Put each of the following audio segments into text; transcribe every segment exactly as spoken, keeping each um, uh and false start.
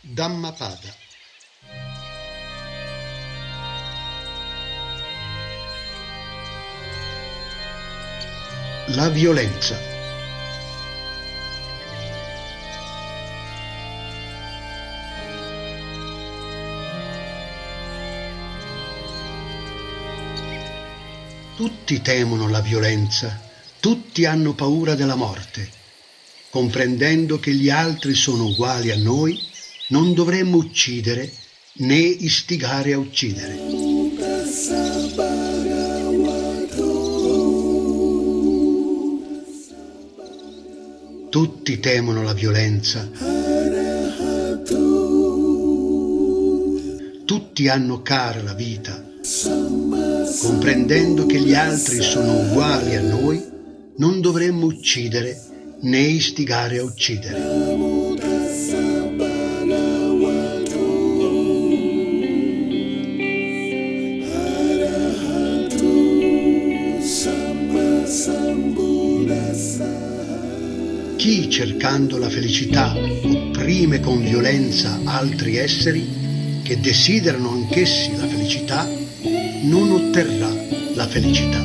Dhammapada. La violenza. Tutti temono la violenza, tutti hanno paura della morte. Comprendendo che gli altri sono uguali a noi, non dovremmo uccidere né istigare a uccidere. Tutti temono la violenza. Tutti hanno cara la vita. Comprendendo che gli altri sono uguali a noi, non dovremmo uccidere né istigare a uccidere. Chi, cercando la felicità, opprime con violenza altri esseri che desiderano anch'essi la felicità, non otterrà la felicità.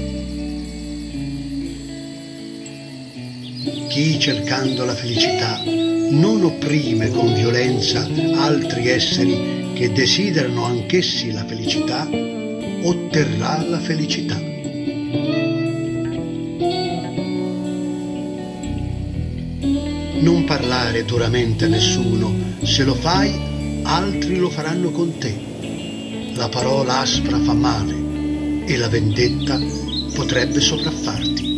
Chi, cercando la felicità, non opprime con violenza altri esseri che desiderano anch'essi la felicità, otterrà la felicità. Non parlare duramente a nessuno, se lo fai, altri lo faranno con te. La parola aspra fa male e la vendetta potrebbe sopraffarti.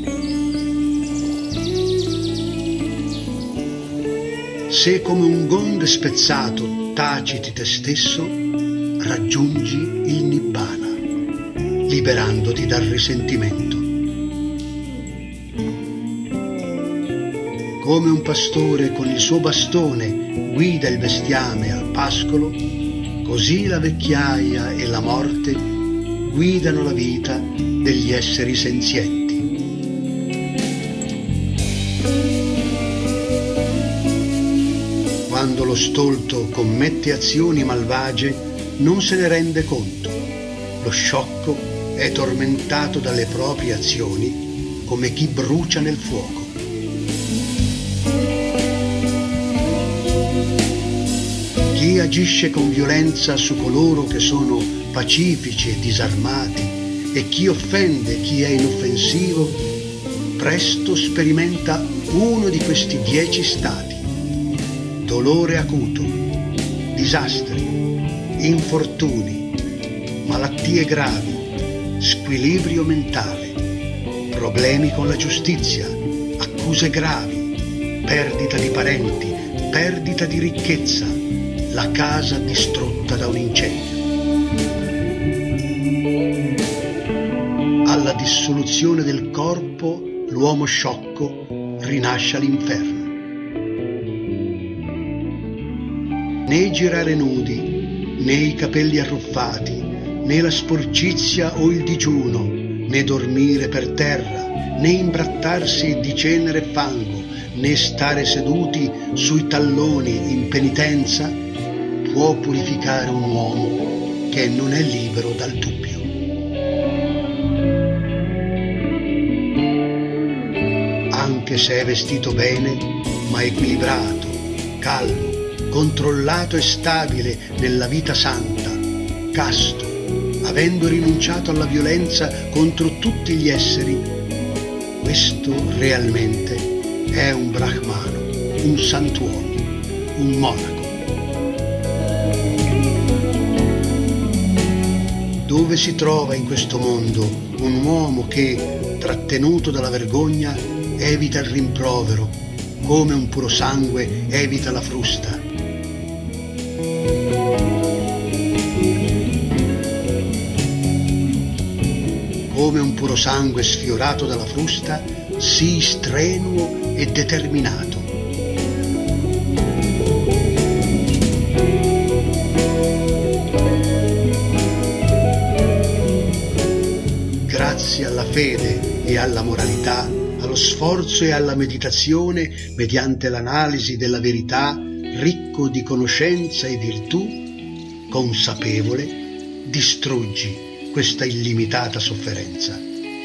Se come un gong spezzato taciti te stesso, raggiungi il Nibbana, liberandoti dal risentimento. Come un pastore con il suo bastone guida il bestiame al pascolo, così la vecchiaia e la morte guidano la vita degli esseri senzienti. Quando lo stolto commette azioni malvagie, non se ne rende conto. Lo sciocco è tormentato dalle proprie azioni come chi brucia nel fuoco. Chi agisce con violenza su coloro che sono pacifici e disarmati e chi offende chi è inoffensivo, presto sperimenta uno di questi dieci stati: dolore acuto, disastri, infortuni, malattie gravi, squilibrio mentale, problemi con la giustizia, accuse gravi, perdita di parenti, perdita di ricchezza, la casa distrutta da un incendio. Alla dissoluzione del corpo, l'uomo sciocco rinasce all'inferno. Né girare nudi, né i capelli arruffati, né la sporcizia o il digiuno, né dormire per terra, né imbrattarsi di cenere e fango, né stare seduti sui talloni in penitenza, può purificare un uomo che non è libero dal dubbio. Anche se è vestito bene, ma equilibrato, calmo, controllato e stabile nella vita santa, casto, avendo rinunciato alla violenza contro tutti gli esseri, questo realmente è un brahmano, un santuomo, un monaco. Dove si trova in questo mondo un uomo che, trattenuto dalla vergogna, evita il rimprovero, come un puro sangue evita la frusta? Come un puro sangue sfiorato dalla frusta, sii strenuo e determinato. Grazie alla fede e alla moralità, allo sforzo e alla meditazione mediante l'analisi della verità, ricco di conoscenza e virtù, consapevole, distruggi questa illimitata sofferenza.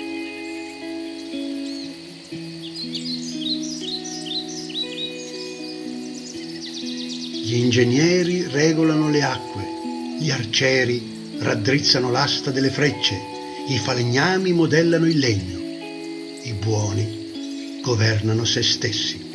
Gli ingegneri regolano le acque, gli arcieri raddrizzano l'asta delle frecce, i falegnami modellano il legno, i buoni governano se stessi.